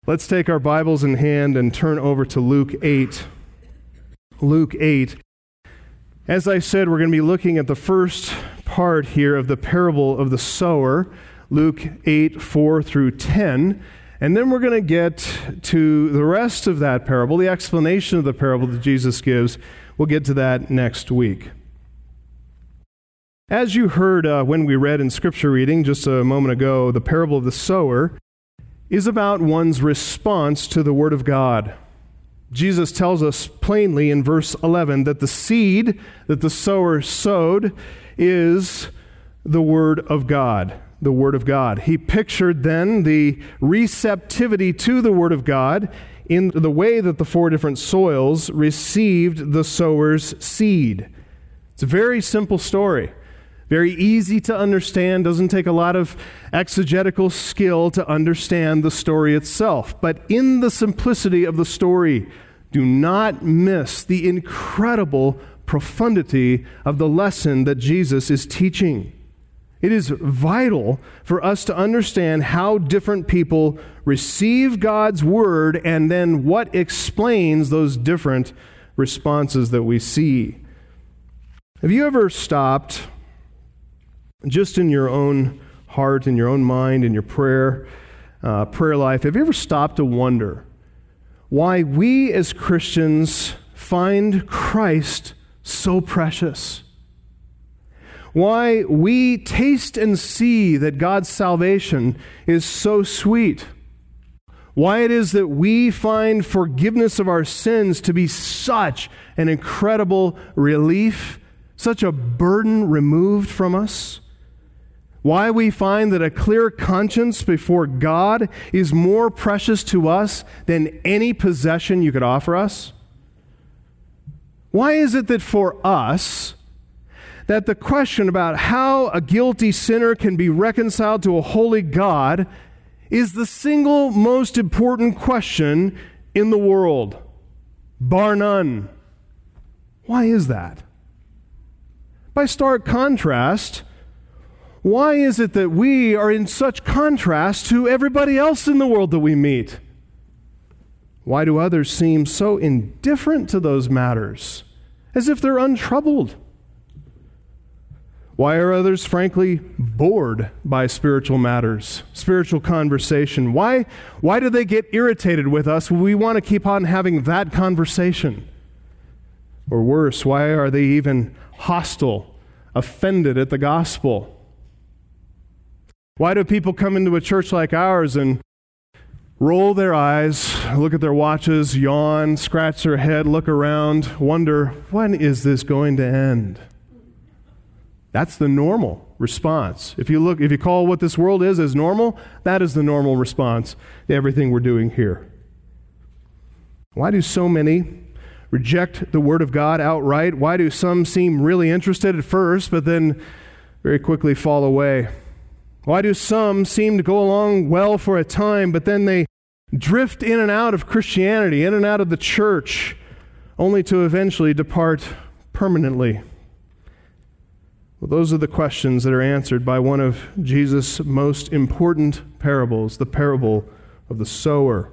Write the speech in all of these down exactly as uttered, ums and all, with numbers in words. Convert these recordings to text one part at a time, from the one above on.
Let's take our Bibles in hand and turn over to Luke eight. Luke eight. As I said, we're going to be looking at the first part here of the parable of the sower, Luke eight, four through ten. And then we're going to get to the rest of that parable, the explanation of the parable that Jesus gives. We'll get to that next week. As you heard uh, when we read in Scripture reading just a moment ago, the parable of the sower is about one's response to the Word of God. Jesus tells us plainly in verse eleven that the seed that the sower sowed is the Word of God. The Word of God. He pictured then the receptivity to the Word of God in the way that the four different soils received the sower's seed. It's a very simple story. Very easy to understand, doesn't take a lot of exegetical skill to understand the story itself. But in the simplicity of the story, do not miss the incredible profundity of the lesson that Jesus is teaching. It is vital for us to understand how different people receive God's word and then what explains those different responses that we see. Have you ever stopped just in your own heart, in your own mind, in your prayer, uh, prayer life, have you ever stopped to wonder why we as Christians find Christ so precious? Why we taste and see that God's salvation is so sweet? Why it is that we find forgiveness of our sins to be such an incredible relief, such a burden removed from us? Why we find that a clear conscience before God is more precious to us than any possession you could offer us? Why is it that for us, that the question about how a guilty sinner can be reconciled to a holy God is the single most important question in the world, bar none? Why is that? By stark contrast, why is it that we are in such contrast to everybody else in the world that we meet? Why do others seem so indifferent to those matters, as if they're untroubled? Why are others, frankly, bored by spiritual matters, spiritual conversation? Why, why do they get irritated with us when we want to keep on having that conversation? Or worse, why are they even hostile, offended at the gospel? Why do people come into a church like ours and roll their eyes, look at their watches, yawn, scratch their head, look around, wonder, when is this going to end? That's the normal response. If you look, if you call what this world is as normal, that is the normal response to everything we're doing here. Why do so many reject the Word of God outright? Why do some seem really interested at first, but then very quickly fall away? Why do some seem to go along well for a time, but then they drift in and out of Christianity, in and out of the church, only to eventually depart permanently? Well, those are the questions that are answered by one of Jesus' most important parables, the parable of the sower.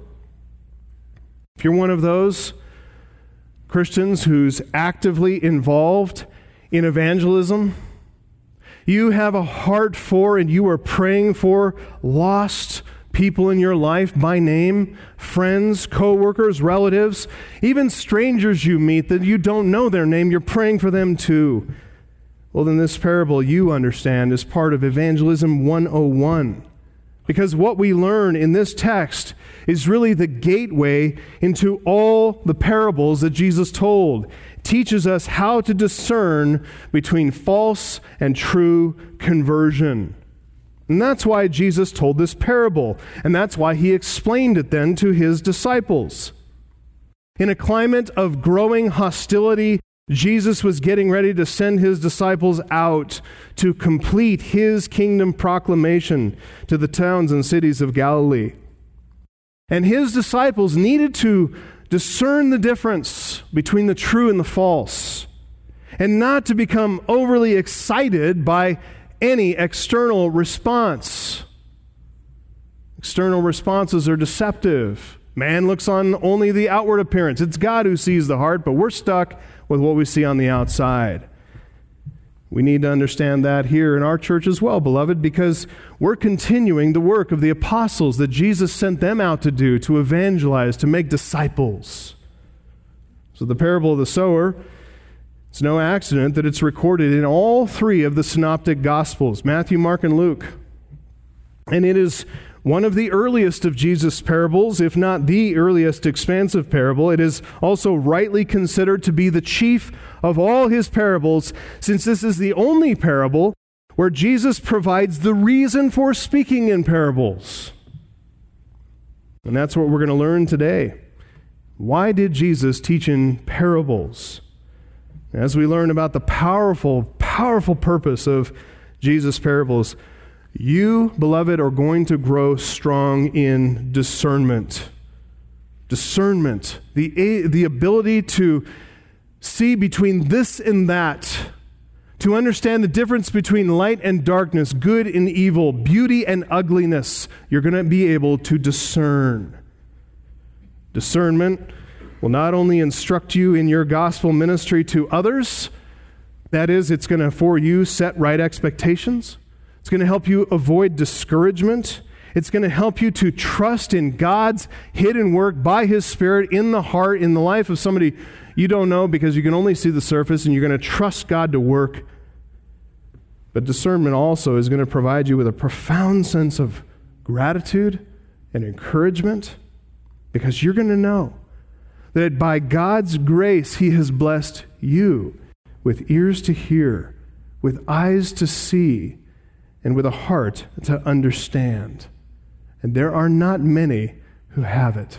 If you're one of those Christians who's actively involved in evangelism, you have a heart for and you are praying for lost people in your life by name, friends, co-workers, relatives, even strangers you meet that you don't know their name, you're praying for them too. Well, then this parable, you understand, is part of Evangelism one oh one. Because what we learn in this text is really the gateway into all the parables that Jesus told. It teaches us how to discern between false and true conversion. And that's why Jesus told this parable. And that's why he explained it then to his disciples. In a climate of growing hostility, Jesus was getting ready to send his disciples out to complete his kingdom proclamation to the towns and cities of Galilee. And his disciples needed to discern the difference between the true and the false, and not to become overly excited by any external response. External responses are deceptive. Man looks on only the outward appearance. It's God who sees the heart, but we're stuck with what we see on the outside. We need to understand that here in our church as well, beloved, because we're continuing the work of the apostles that Jesus sent them out to do, to evangelize, to make disciples. So the parable of the sower, it's no accident that it's recorded in all three of the synoptic gospels, Matthew, Mark, and Luke. And it is one of the earliest of Jesus' parables, if not the earliest expansive parable. It is also rightly considered to be the chief of all his parables, since this is the only parable where Jesus provides the reason for speaking in parables. And that's what we're going to learn today. Why did Jesus teach in parables? As we learn about the powerful, powerful purpose of Jesus' parables, you, beloved, are going to grow strong in discernment. Discernment, the, the ability to see between this and that, to understand the difference between light and darkness, good and evil, beauty and ugliness. You're going to be able to discern. Discernment will not only instruct you in your gospel ministry to others, that is, it's going to, for you, set right expectations. It's going to help you avoid discouragement. It's going to help you to trust in God's hidden work by His Spirit in the heart, in the life of somebody you don't know, because you can only see the surface, and you're going to trust God to work. But discernment also is going to provide you with a profound sense of gratitude and encouragement, because you're going to know that by God's grace, He has blessed you with ears to hear, with eyes to see, and with a heart to understand. And there are not many who have it.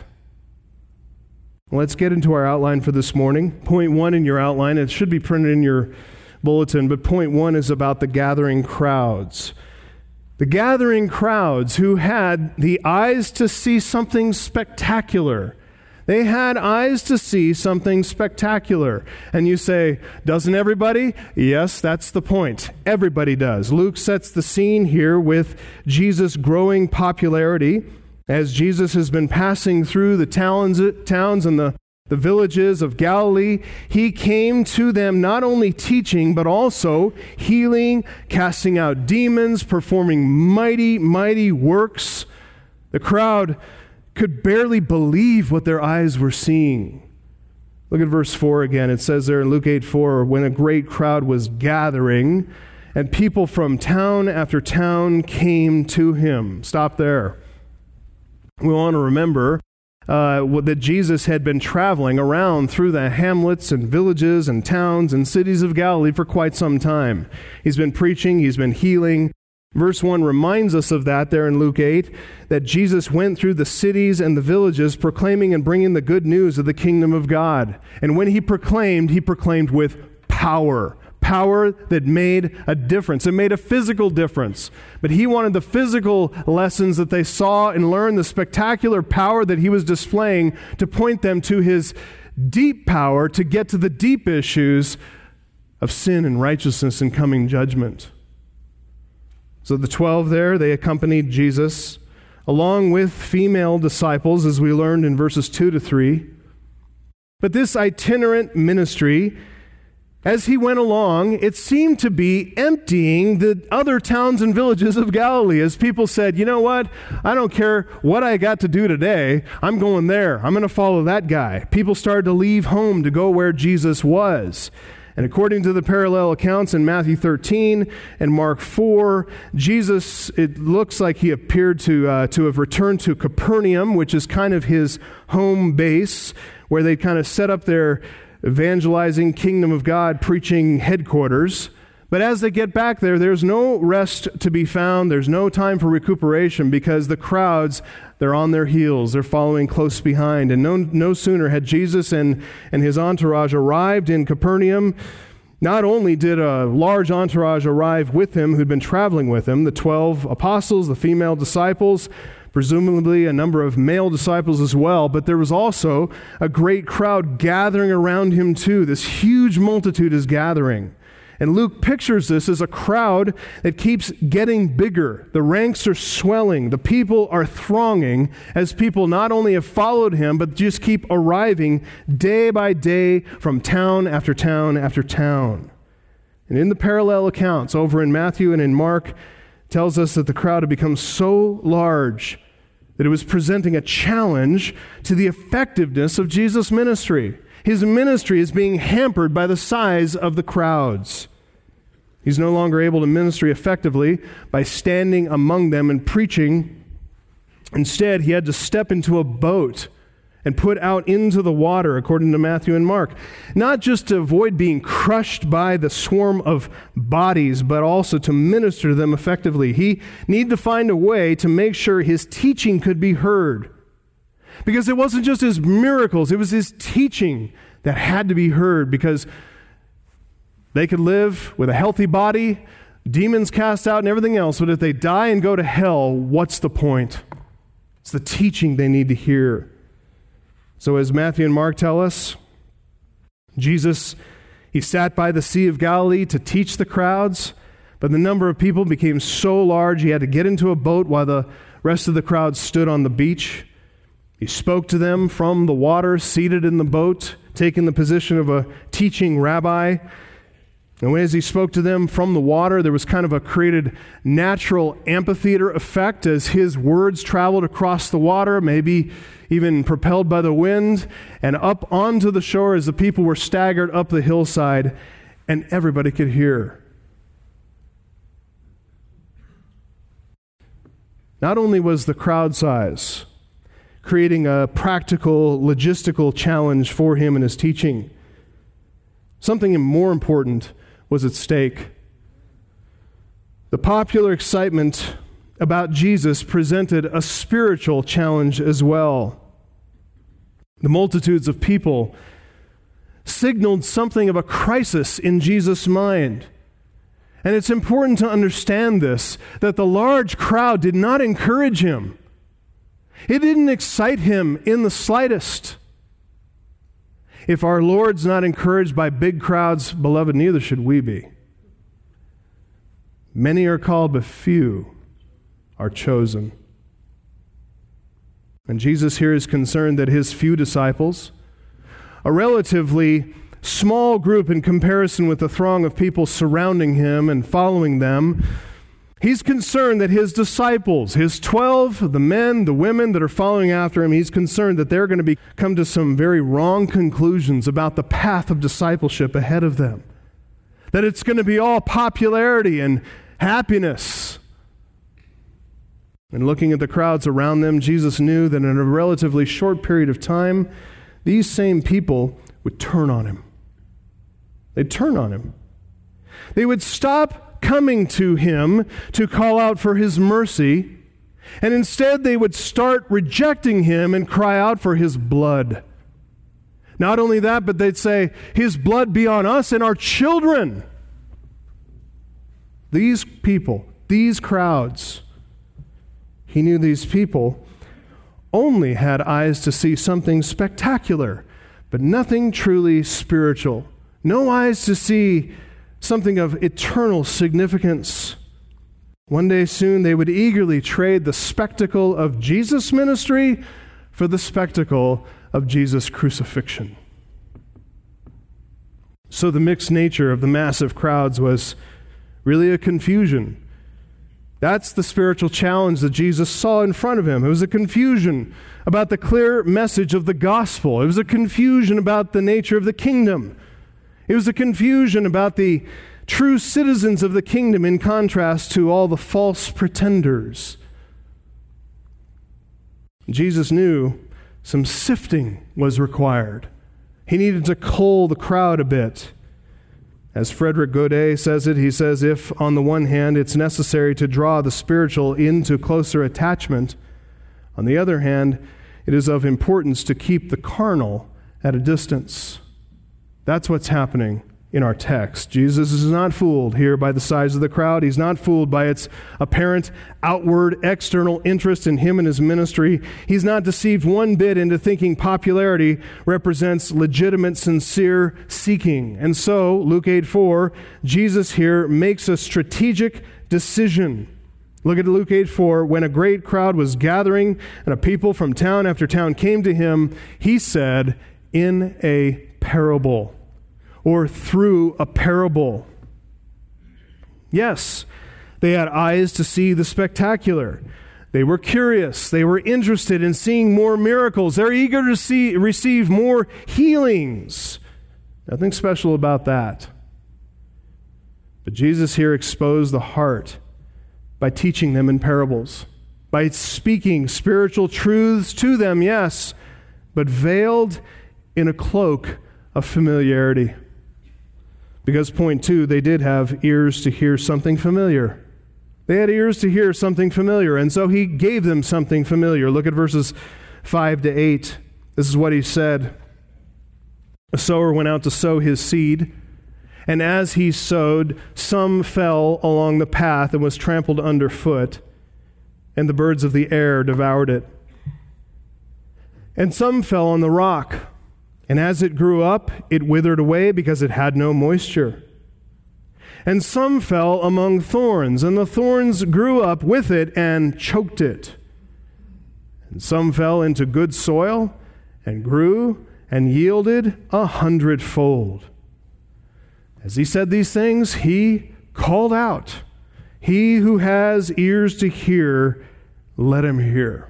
Let's get into our outline for this morning. Point one in your outline, it should be printed in your bulletin, but point one is about the gathering crowds. The gathering crowds who had the eyes to see something spectacular. They had eyes to see something spectacular. And you say, doesn't everybody? Yes, that's the point. Everybody does. Luke sets the scene here with Jesus' growing popularity as Jesus has been passing through the towns, towns and the, the villages of Galilee. He came to them not only teaching, but also healing, casting out demons, performing mighty, mighty works. The crowd could barely believe what their eyes were seeing. Look at verse four again. It says there in Luke eight four, when a great crowd was gathering, and people from town after town came to him. Stop there. We want to remember uh, that Jesus had been traveling around through the hamlets and villages and towns and cities of Galilee for quite some time. He's been preaching, he's been healing. Verse one reminds us of that there in Luke eight, that Jesus went through the cities and the villages proclaiming and bringing the good news of the kingdom of God. And when he proclaimed, he proclaimed with power. Power that made a difference. It made a physical difference. But he wanted the physical lessons that they saw and learned, the spectacular power that he was displaying, to point them to his deep power to get to the deep issues of sin and righteousness and coming judgment. So the twelve there, they accompanied Jesus, along with female disciples, as we learned in verses two to three. But this itinerant ministry, as he went along, it seemed to be emptying the other towns and villages of Galilee, as people said, you know what, I don't care what I got to do today, I'm going there, I'm going to follow that guy. People started to leave home to go where Jesus was. And according to the parallel accounts in Matthew thirteen and Mark four, Jesus, it looks like he appeared to uh, to have returned to Capernaum, which is kind of his home base, where they kind of set up their evangelizing kingdom of God preaching headquarters. But as they get back there, there's no rest to be found. There's no time for recuperation, because the crowds, they're on their heels. They're following close behind. And no, no sooner had Jesus and, and his entourage arrived in Capernaum, not only did a large entourage arrive with him who'd been traveling with him, the twelve apostles, the female disciples, presumably a number of male disciples as well, but there was also a great crowd gathering around him too. This huge multitude is gathering. And Luke pictures this as a crowd that keeps getting bigger. The ranks are swelling. The people are thronging as people not only have followed him, but just keep arriving day by day from town after town after town. And in the parallel accounts over in Matthew and in Mark, it tells us that the crowd had become so large that it was presenting a challenge to the effectiveness of Jesus' ministry. His ministry is being hampered by the size of the crowds. He's no longer able to minister effectively by standing among them and preaching. Instead, he had to step into a boat and put out into the water, according to Matthew and Mark, not just to avoid being crushed by the swarm of bodies, but also to minister to them effectively. He needed to find a way to make sure his teaching could be heard. Because it wasn't just his miracles, it was his teaching that had to be heard, because they could live with a healthy body, demons cast out and everything else, but if they die and go to hell, what's the point? It's the teaching they need to hear. So as Matthew and Mark tell us, Jesus, he sat by the Sea of Galilee to teach the crowds, but the number of people became so large he had to get into a boat while the rest of the crowd stood on the beach. He spoke to them from the water, seated in the boat, taking the position of a teaching rabbi. And as he spoke to them from the water, there was kind of a created natural amphitheater effect as his words traveled across the water, maybe even propelled by the wind, and up onto the shore as the people were staggered up the hillside, and everybody could hear. Not only was the crowd size creating a practical, logistical challenge for him in his teaching, something more important was at stake. The popular excitement about Jesus presented a spiritual challenge as well. The multitudes of people signaled something of a crisis in Jesus' mind. And it's important to understand this, that the large crowd did not encourage him. It didn't excite him in the slightest. If our Lord's not encouraged by big crowds, beloved, neither should we be. Many are called, but few are chosen. And Jesus here is concerned that his few disciples, a relatively small group in comparison with the throng of people surrounding him and following them, he's concerned that his disciples, his twelve, the men, the women that are following after him, he's concerned that they're going to be, come to some very wrong conclusions about the path of discipleship ahead of them. That it's going to be all popularity and happiness. And looking at the crowds around them, Jesus knew that in a relatively short period of time, these same people would turn on him. They'd turn on him. They would stop coming to him to call out for his mercy, and instead they would start rejecting him and cry out for his blood. Not only that, but they'd say, his blood be on us and our children. These people, these crowds, he knew these people only had eyes to see something spectacular, but nothing truly spiritual. No eyes to see something of eternal significance. One day soon they would eagerly trade the spectacle of Jesus' ministry for the spectacle of Jesus' crucifixion. So the mixed nature of the massive crowds was really a confusion. That's the spiritual challenge that Jesus saw in front of him. It was a confusion about the clear message of the gospel. It was a confusion about the nature of the kingdom. It was a confusion about the true citizens of the kingdom in contrast to all the false pretenders. Jesus knew some sifting was required. He needed to cull the crowd a bit. As Frederick Godet says it, he says, if on the one hand it's necessary to draw the spiritual into closer attachment, on the other hand, it is of importance to keep the carnal at a distance. That's what's happening in our text. Jesus is not fooled here by the size of the crowd. He's not fooled by its apparent outward external interest in him and his ministry. He's not deceived one bit into thinking popularity represents legitimate, sincere seeking. And so, Luke eight four, Jesus here makes a strategic decision. Look at Luke eight four. When a great crowd was gathering and a people from town after town came to him, he said, in a parable, or through a parable. Yes, they had eyes to see the spectacular. They were curious. They were interested in seeing more miracles. They're eager to see, receive more healings. Nothing special about that. But Jesus here exposed the heart by teaching them in parables, by speaking spiritual truths to them, yes, but veiled in a cloak of familiarity. Because point two, they did have ears to hear something familiar. They had ears to hear something familiar, and so he gave them something familiar. Look at verses five to eight. This is what he said. A sower went out to sow his seed, and as he sowed, some fell along the path and was trampled underfoot, and the birds of the air devoured it. And some fell on the rock, and as it grew up, it withered away because it had no moisture. And some fell among thorns, and the thorns grew up with it and choked it. And some fell into good soil and grew and yielded a hundredfold. As he said these things, he called out, "He who has ears to hear, let him hear."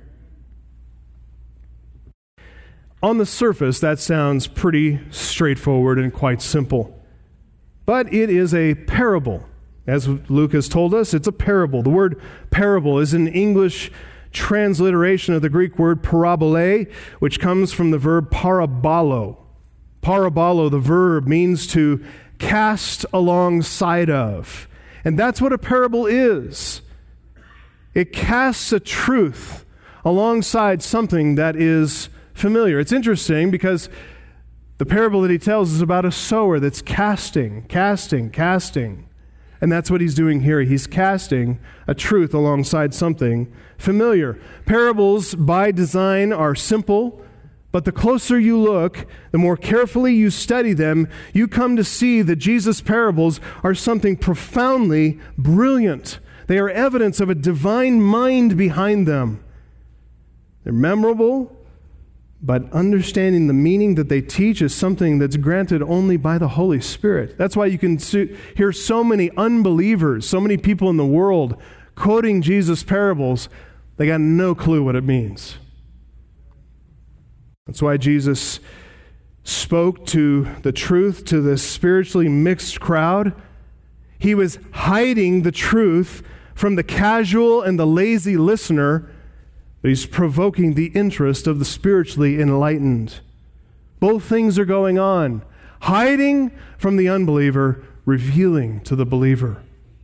On the surface, that sounds pretty straightforward and quite simple. But it is a parable. As Luke has told us, it's a parable. The word parable is an English transliteration of the Greek word parabole, which comes from the verb parabolo. Parabolo, the verb, means to cast alongside of. And that's what a parable is. It casts a truth alongside something that is familiar. It's interesting because the parable that he tells is about a sower that's casting, casting, casting. And that's what he's doing here. He's casting a truth alongside something familiar. Parables, by design, are simple, but the closer you look, the more carefully you study them, you come to see that Jesus' parables are something profoundly brilliant. They are evidence of a divine mind behind them. They're memorable, but understanding the meaning that they teach is something that's granted only by the Holy Spirit. That's why you can hear so many unbelievers, so many people in the world quoting Jesus' parables. They got no clue what it means. That's why Jesus spoke to the truth to this spiritually mixed crowd. He was hiding the truth from the casual and the lazy listener, but he's provoking the interest of the spiritually enlightened. Both things are going on. Hiding from the unbeliever, revealing to the believer.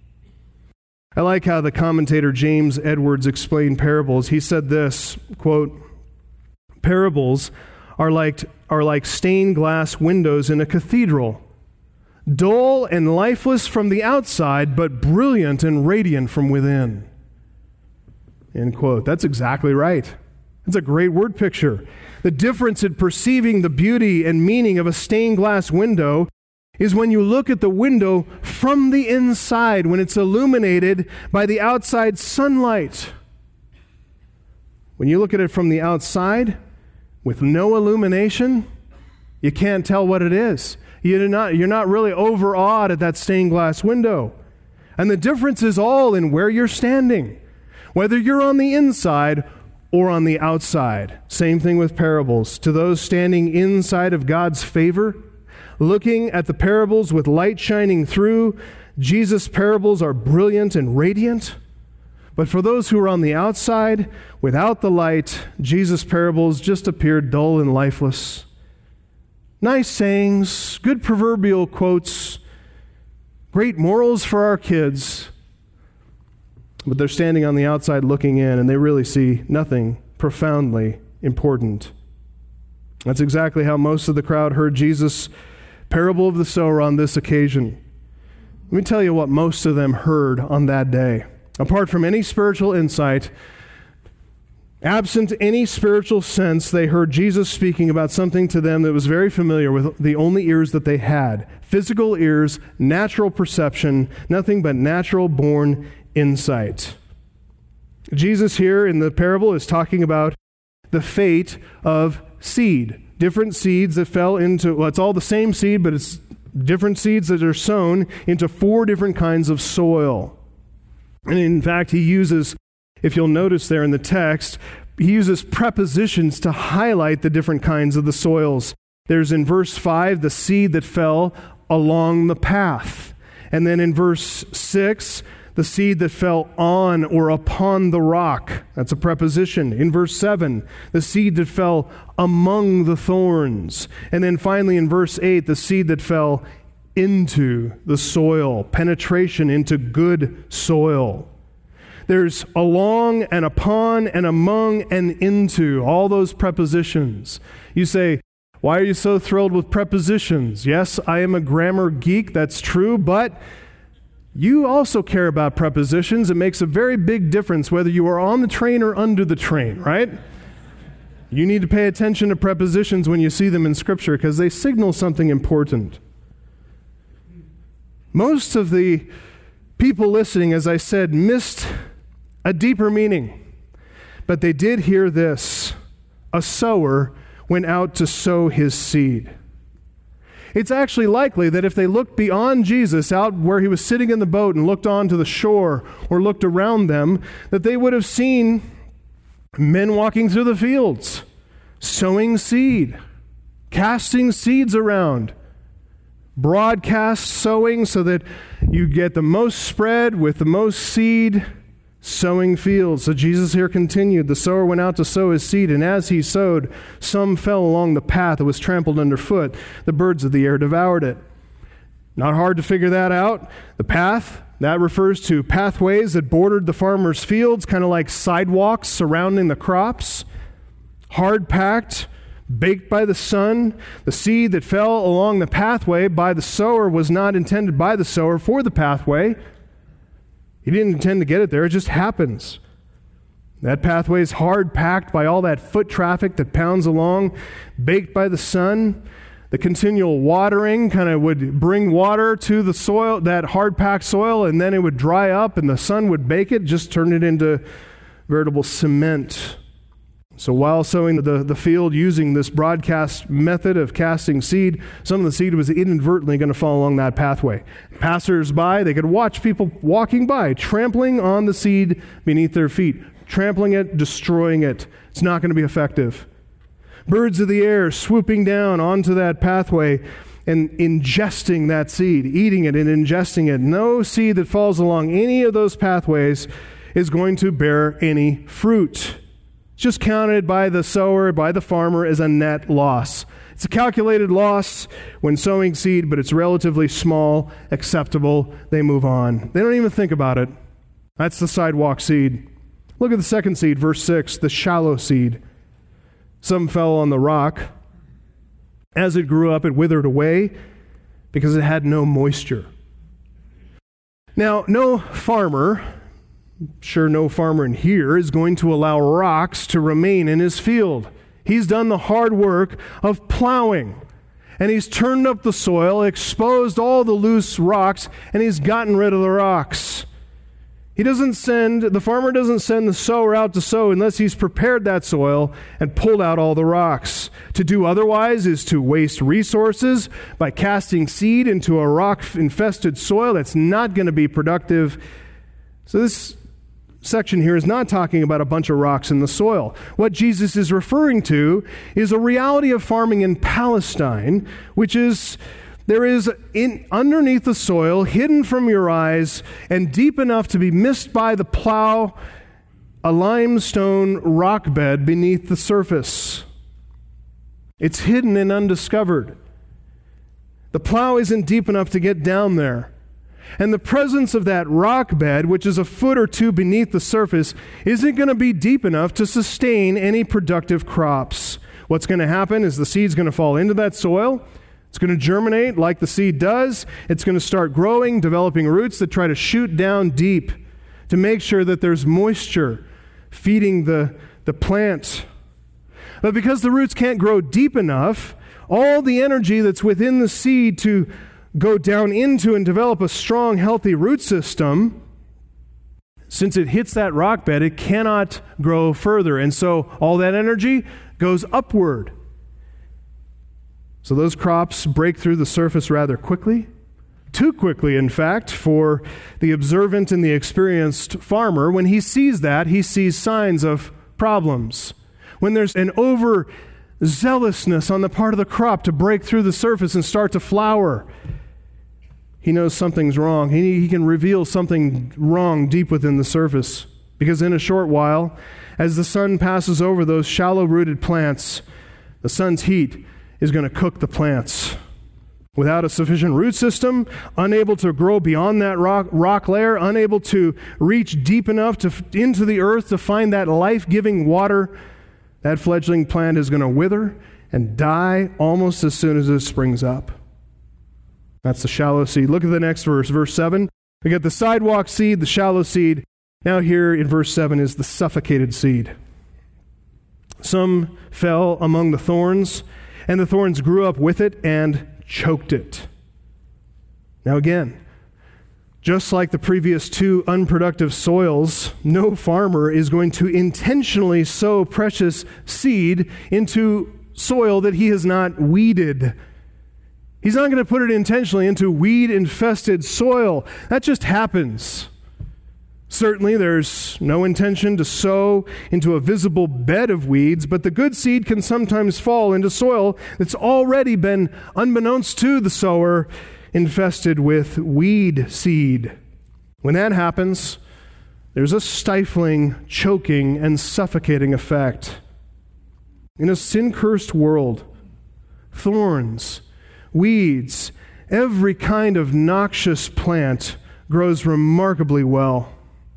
I like how the commentator James Edwards explained parables. He said this, quote, "Parables are like, are like stained glass windows in a cathedral, dull and lifeless from the outside, but brilliant and radiant from within." End quote. That's exactly right. That's a great word picture. The difference in perceiving the beauty and meaning of a stained glass window is when you look at the window from the inside, when it's illuminated by the outside sunlight. When you look at it from the outside with no illumination, you can't tell what it is. You're not, you're not really overawed at that stained glass window. And the difference is all in where you're standing. Whether you're on the inside or on the outside. Same thing with parables. To those standing inside of God's favor, looking at the parables with light shining through, Jesus' parables are brilliant and radiant. But for those who are on the outside, without the light, Jesus' parables just appear dull and lifeless. Nice sayings, good proverbial quotes, great morals for our kids, but they're standing on the outside looking in, and they really see nothing profoundly important. That's exactly how most of the crowd heard Jesus' Parable of the sower on this occasion. Let me tell you what most of them heard on that day. Apart from any spiritual insight, absent any spiritual sense, they heard Jesus speaking about something to them that was very familiar with the only ears that they had. Physical ears, natural perception, nothing but natural-born insight. Jesus here in the parable is talking about the fate of seed. Different seeds that fell into, well, it's all the same seed, but it's different seeds that are sown into four different kinds of soil. And in fact, he uses, if you'll notice there in the text, he uses prepositions to highlight the different kinds of the soils. There's in verse five, the seed that fell along the path. And then in verse six, the seed that fell on or upon the rock. That's a preposition. In verse seven, the seed that fell among the thorns. And then finally in verse eight, the seed that fell into the soil, penetration into good soil. There's along and upon and among and into, all those prepositions. You say, why are you so thrilled with prepositions? Yes, I am a grammar geek, that's true, but you also care about prepositions. It makes a very big difference whether you are on the train or under the train, right? You need to pay attention to prepositions when you see them in Scripture because they signal something important. Most of the people listening, as I said, missed a deeper meaning. But they did hear this: a sower went out to sow his seed. It's actually likely that if they looked beyond Jesus, out where he was sitting in the boat and looked onto the shore or looked around them, that they would have seen men walking through the fields, sowing seed, casting seeds around, broadcast sowing so that you get the most spread with the most seed, sowing fields. So Jesus here continued, the sower went out to sow his seed, and as he sowed, some fell along the path. It was trampled underfoot. The birds of the air devoured it. Not hard to figure that out. The path, that refers to pathways that bordered the farmer's fields, kind of like sidewalks surrounding the crops. Hard packed, baked by the sun. The seed that fell along the pathway by the sower was not intended by the sower for the pathway. He didn't intend to get it there. It just happens. That pathway is hard packed by all that foot traffic that pounds along, baked by the sun. The continual watering kind of would bring water to the soil, that hard packed soil, and then it would dry up and the sun would bake it, just turn it into veritable cement. So while sowing the, the field using this broadcast method of casting seed, some of the seed was inadvertently going to fall along that pathway. Passers-by, they could watch people walking by, trampling on the seed beneath their feet, trampling it, destroying it. It's not going to be effective. Birds of the air swooping down onto that pathway and ingesting that seed, eating it and ingesting it. No seed that falls along any of those pathways is going to bear any fruit. It's just counted by the sower, by the farmer, as a net loss. It's a calculated loss when sowing seed, but it's relatively small, acceptable. They move on. They don't even think about it. That's the sidewalk seed. Look at the second seed, verse six, the shallow seed. Some fell on the rock. As it grew up, it withered away because it had no moisture. Now, no farmer, sure no farmer in here, is going to allow rocks to remain in his field. He's done the hard work of plowing, and he's turned up the soil, exposed all the loose rocks, and he's gotten rid of the rocks. He doesn't send, the farmer doesn't send the sower out to sow unless he's prepared that soil and pulled out all the rocks. To do otherwise is to waste resources by casting seed into a rock-infested soil that's not going to be productive. So this section here is not talking about a bunch of rocks in the soil. What Jesus is referring to is a reality of farming in Palestine, which is there is in underneath the soil, hidden from your eyes and deep enough to be missed by the plow, a limestone rock bed beneath the surface. It's hidden and undiscovered. The plow isn't deep enough to get down there. And the presence of that rock bed, which is a foot or two beneath the surface, isn't going to be deep enough to sustain any productive crops. What's going to happen is the seed's going to fall into that soil. It's going to germinate like the seed does. It's going to start growing, developing roots that try to shoot down deep to make sure that there's moisture feeding the, the plant. But because the roots can't grow deep enough, all the energy that's within the seed to go down into and develop a strong, healthy root system, since it hits that rock bed, it cannot grow further. And so all that energy goes upward. So those crops break through the surface rather quickly, too quickly, in fact, for the observant and the experienced farmer. When he sees that, he sees signs of problems. When there's an overzealousness on the part of the crop to break through the surface and start to flower, he knows something's wrong. He, he can reveal something wrong deep within the surface. Because in a short while, as the sun passes over those shallow-rooted plants, the sun's heat is going to cook the plants. Without a sufficient root system, unable to grow beyond that rock, rock layer, unable to reach deep enough to, into the earth to find that life-giving water, that fledgling plant is going to wither and die almost as soon as it springs up. That's the shallow seed. Look at the next verse, verse seven. We got the sidewalk seed, the shallow seed. Now here in verse seven is the suffocated seed. Some fell among the thorns, and the thorns grew up with it and choked it. Now again, just like the previous two unproductive soils, no farmer is going to intentionally sow precious seed into soil that he has not weeded. He's not going to put it intentionally into weed-infested soil. That just happens. Certainly, there's no intention to sow into a visible bed of weeds, but the good seed can sometimes fall into soil that's already been, unbeknownst to the sower, infested with weed seed. When that happens, there's a stifling, choking, and suffocating effect. In a sin-cursed world, thorns, weeds, every kind of noxious plant grows remarkably well.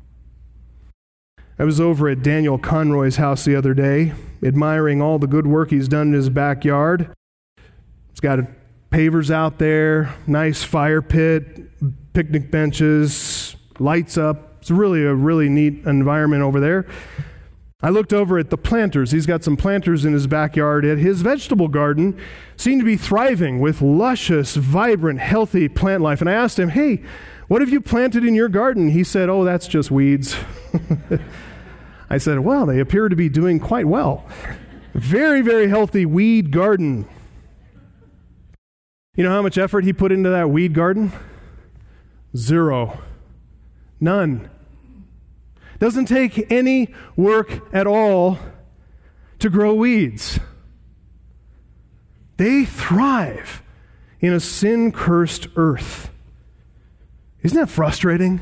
I was over at Daniel Conroy's house the other day, admiring all the good work he's done in his backyard. He's got pavers out there, nice fire pit, picnic benches, lights up. It's really a really neat environment over there. I looked over at the planters. He's got some planters in his backyard. At his vegetable garden seemed to be thriving with luscious, vibrant, healthy plant life. And I asked him, hey, what have you planted in your garden? He said, oh, that's just weeds. I said, well, they appear to be doing quite well. Very, very healthy weed garden. You know how much effort he put into that weed garden? Zero. None. Doesn't take any work at all to grow weeds. They thrive in a sin-cursed earth. Isn't that frustrating?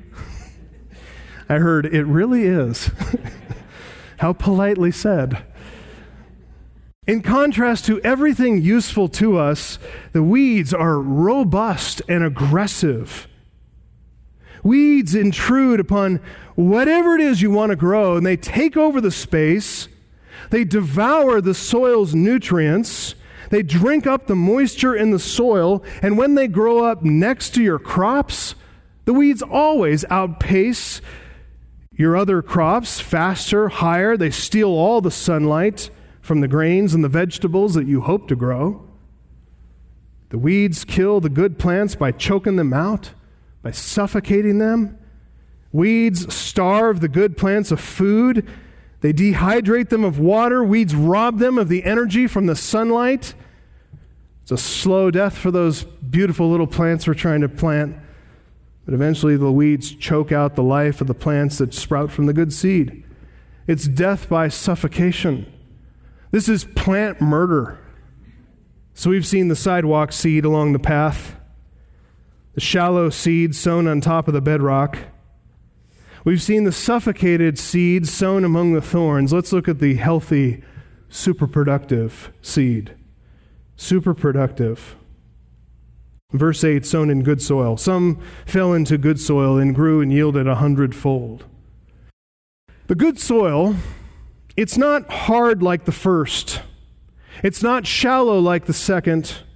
I heard it really is. How politely said. In contrast to everything useful to us, the weeds are robust and aggressive. Weeds intrude upon whatever it is you want to grow, and they take over the space. They devour the soil's nutrients. They drink up the moisture in the soil, and when they grow up next to your crops, the weeds always outpace your other crops faster, higher. They steal all the sunlight from the grains and the vegetables that you hope to grow. The weeds kill the good plants by choking them out, by suffocating them. Weeds starve the good plants of food. They dehydrate them of water. Weeds rob them of the energy from the sunlight. It's a slow death for those beautiful little plants we're trying to plant. But eventually the weeds choke out the life of the plants that sprout from the good seed. It's death by suffocation. This is plant murder. So we've seen the sidewalk seed along the path, the shallow seed sown on top of the bedrock. We've seen the suffocated seed sown among the thorns. Let's look at the healthy, super-productive seed. Super-productive. Verse eight, sown in good soil. Some fell into good soil and grew and yielded a hundredfold. The good soil, it's not hard like the first. It's not shallow like the second.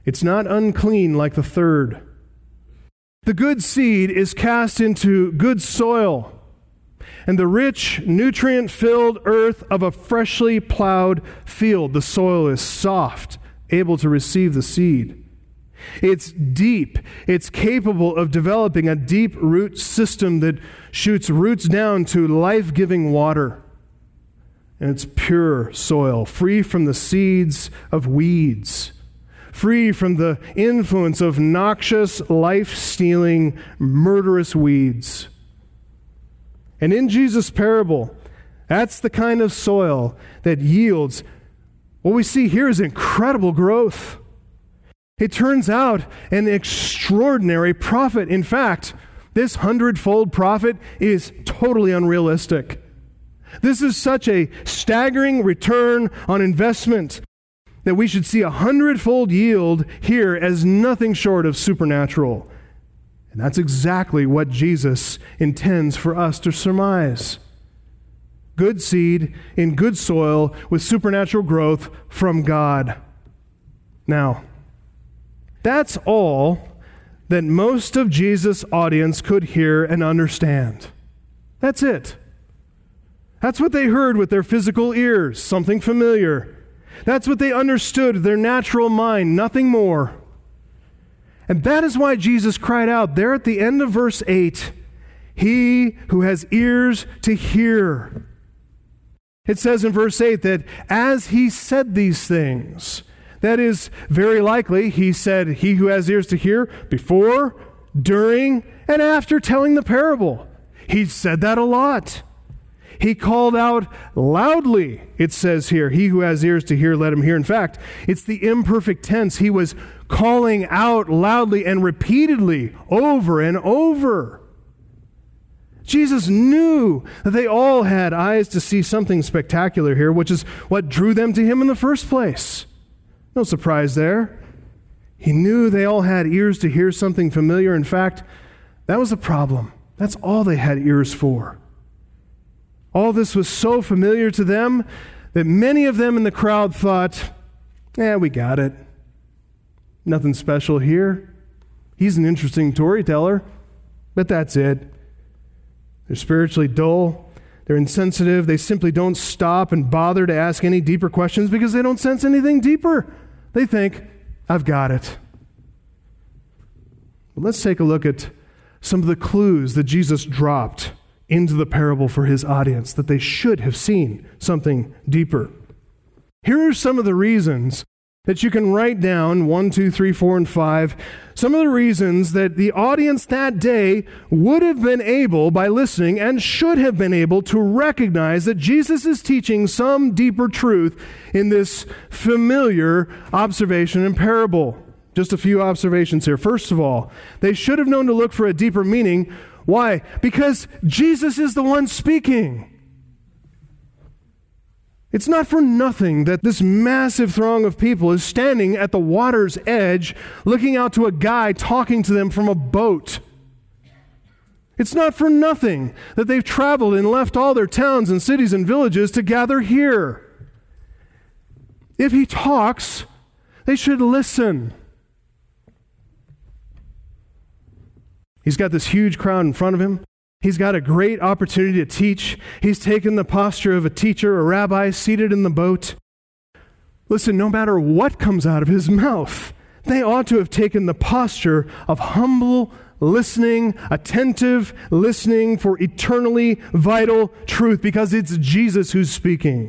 It's not unclean like the third. The good seed is cast into good soil, and the rich, nutrient-filled earth of a freshly plowed field. The soil is soft, able to receive the seed. It's deep. It's capable of developing a deep root system that shoots roots down to life-giving water. And it's pure soil, free from the seeds of weeds, free from the influence of noxious, life-stealing, murderous weeds. And in Jesus' parable, that's the kind of soil that yields what we see here is incredible growth. It turns out an extraordinary profit. In fact, this hundredfold profit is totally unrealistic. This is such a staggering return on investment that we should see a hundredfold yield here as nothing short of supernatural. And that's exactly what Jesus intends for us to surmise. Good seed in good soil with supernatural growth from God. Now, that's all that most of Jesus' audience could hear and understand. That's it. That's what they heard with their physical ears, something familiar. That's what they understood, their natural mind, nothing more. And that is why Jesus cried out there at the end of verse eight, "He who has ears to hear." It says in verse eight that as he said these things, that is very likely he said, "He who has ears to hear," before, during, and after telling the parable. He said that a lot. He called out loudly, it says here, "He who has ears to hear, let him hear." In fact, it's the imperfect tense. He was calling out loudly and repeatedly over and over. Jesus knew that they all had eyes to see something spectacular here, which is what drew them to him in the first place. No surprise there. He knew they all had ears to hear something familiar. In fact, that was the problem. That's all they had ears for. All this was so familiar to them that many of them in the crowd thought, "Yeah, we got it. Nothing special here. He's an interesting storyteller, but that's it." They're spiritually dull. They're insensitive. They simply don't stop and bother to ask any deeper questions because they don't sense anything deeper. They think, "I've got it." But let's take a look at some of the clues that Jesus dropped into the parable for his audience, that they should have seen something deeper. Here are some of the reasons that you can write down, one, two, three, four, and five, some of the reasons that the audience that day would have been able, by listening, and should have been able to recognize that Jesus is teaching some deeper truth in this familiar observation and parable. Just a few observations here. First of all, they should have known to look for a deeper meaning. Why? Because Jesus is the one speaking. It's not for nothing that this massive throng of people is standing at the water's edge, looking out to a guy talking to them from a boat. It's not for nothing that they've traveled and left all their towns and cities and villages to gather here. If he talks, they should listen. He's got this huge crowd in front of him. He's got a great opportunity to teach. He's taken the posture of a teacher, a rabbi, seated in the boat. Listen, no matter what comes out of his mouth, they ought to have taken the posture of humble listening, attentive listening for eternally vital truth, because it's Jesus who's speaking.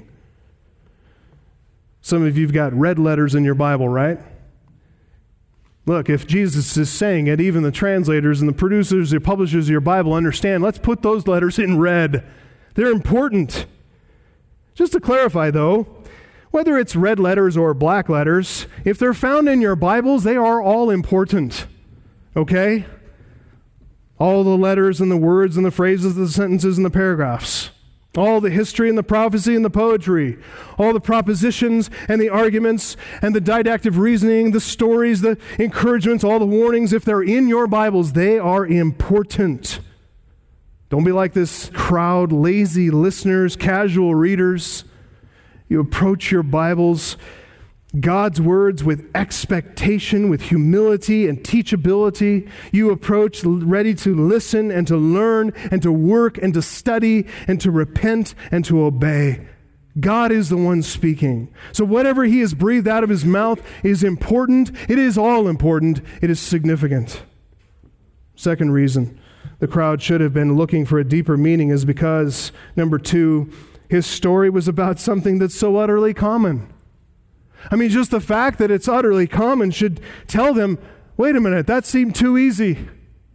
Some of you've got red letters in your Bible, right? Look, if Jesus is saying it, even the translators and the producers, the publishers of your Bible understand, let's put those letters in red. They're important. Just to clarify, though, whether it's red letters or black letters, if they're found in your Bibles, they are all important. Okay? All the letters and the words and the phrases, the sentences and the paragraphs. All the history and the prophecy and the poetry, all the propositions and the arguments and the didactic reasoning, the stories, the encouragements, all the warnings, if they're in your Bibles, they are important. Don't be like this crowd, lazy listeners, casual readers. You approach your Bibles God's words with expectation, with humility and teachability. You approach ready to listen and to learn and to work and to study and to repent and to obey. God is the one speaking. So whatever he has breathed out of his mouth is important. It is all important. It is significant. Second reason the crowd should have been looking for a deeper meaning is because, number two, his story was about something that's so utterly common. I mean, just the fact that it's utterly common should tell them, wait a minute, that seemed too easy.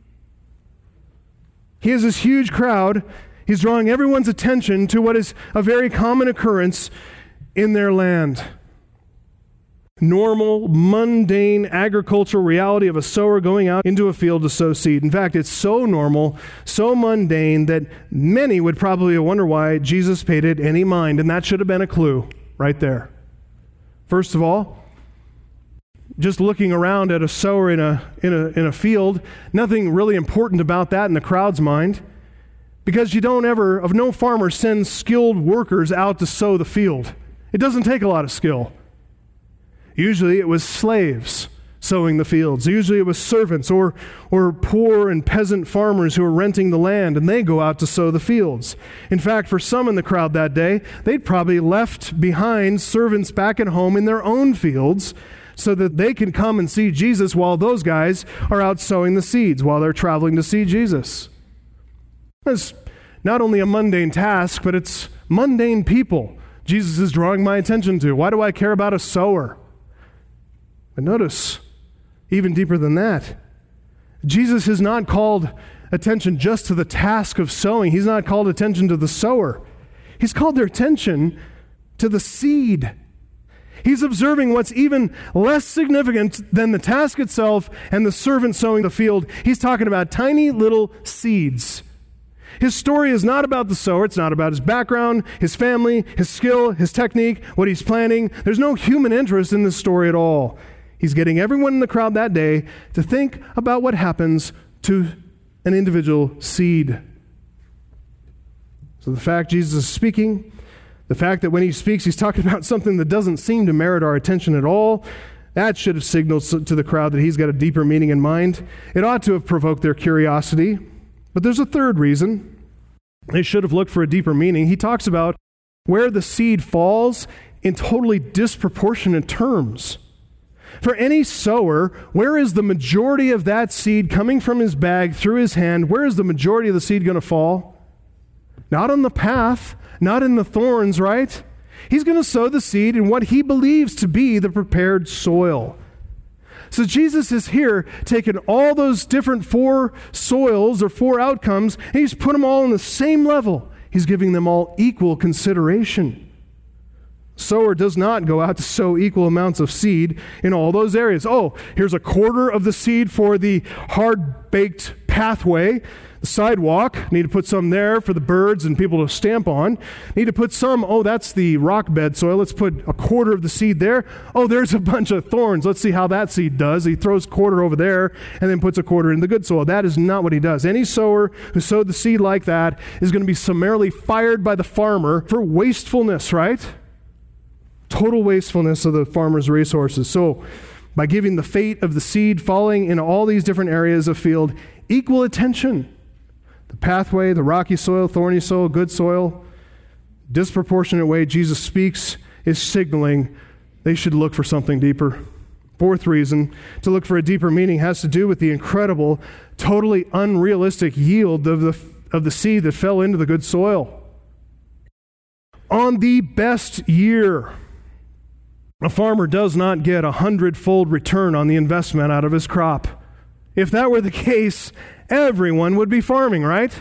He has this huge crowd. He's drawing everyone's attention to what is a very common occurrence in their land. Normal, mundane agricultural reality of a sower going out into a field to sow seed. In fact, it's so normal, so mundane that many would probably wonder why Jesus paid it any mind, and that should have been a clue right there. First of all, just looking around at a sower in a in a in a field, nothing really important about that in the crowd's mind, because you don't ever, of no farmer sends skilled workers out to sow the field. It doesn't take a lot of skill. Usually it was slaves sowing the fields. Usually it was servants or, or poor and peasant farmers who were renting the land, and they go out to sow the fields. In fact, for some in the crowd that day, they'd probably left behind servants back at home in their own fields so that they can come and see Jesus while those guys are out sowing the seeds, while they're traveling to see Jesus. It's not only a mundane task, but it's mundane people Jesus is drawing my attention to. Why do I care about a sower? But notice, even deeper than that, Jesus has not called attention just to the task of sowing. He's not called attention to the sower. He's called their attention to the seed. He's observing what's even less significant than the task itself and the servant sowing the field. He's talking about tiny little seeds. His story is not about the sower. It's not about his background, his family, his skill, his technique, what he's planning. There's no human interest in this story at all. He's getting everyone in the crowd that day to think about what happens to an individual seed. So the fact Jesus is speaking, the fact that when he speaks, he's talking about something that doesn't seem to merit our attention at all, that should have signaled to the crowd that he's got a deeper meaning in mind. It ought to have provoked their curiosity. But there's a third reason. They should have looked for a deeper meaning. He talks about where the seed falls in totally disproportionate terms. For any sower, where is the majority of that seed coming from his bag through his hand? Where is the majority of the seed going to fall? Not on the path, not in the thorns, right? He's going to sow the seed in what he believes to be the prepared soil. So Jesus is here taking all those different four soils or four outcomes, and he's put them all on the same level. He's giving them all equal consideration. Sower does not go out to sow equal amounts of seed in all those areas. Oh, here's a quarter of the seed for the hard-baked pathway, the sidewalk. Need to put some there for the birds and people to stamp on. Need to put some, oh, that's the rock bed soil. Let's put a quarter of the seed there. Oh, there's a bunch of thorns. Let's see how that seed does. He throws a quarter over there and then puts a quarter in the good soil. That is not what he does. Any sower who sowed the seed like that is going to be summarily fired by the farmer for wastefulness, right? Total wastefulness of the farmer's resources. So by giving the fate of the seed falling in all these different areas of field equal attention, the pathway, the rocky soil, thorny soil, good soil, disproportionate way Jesus speaks is signaling they should look for something deeper. Fourth reason to look for a deeper meaning has to do with the incredible, totally unrealistic yield of the, of the seed that fell into the good soil. On the best year, a farmer does not get a hundredfold return on the investment out of his crop. If that were the case, everyone would be farming, right?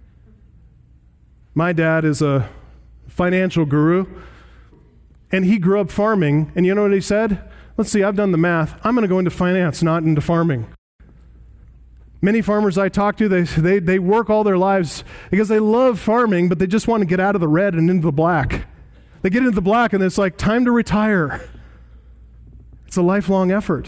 My dad is a financial guru, and he grew up farming, and you know what he said? Let's see, I've done the math. I'm going to go into finance, not into farming. Many farmers I talk to, they, they, they work all their lives because they love farming, but they just want to get out of the red and into the black. They get into the black, and it's like, time to retire. It's a lifelong effort.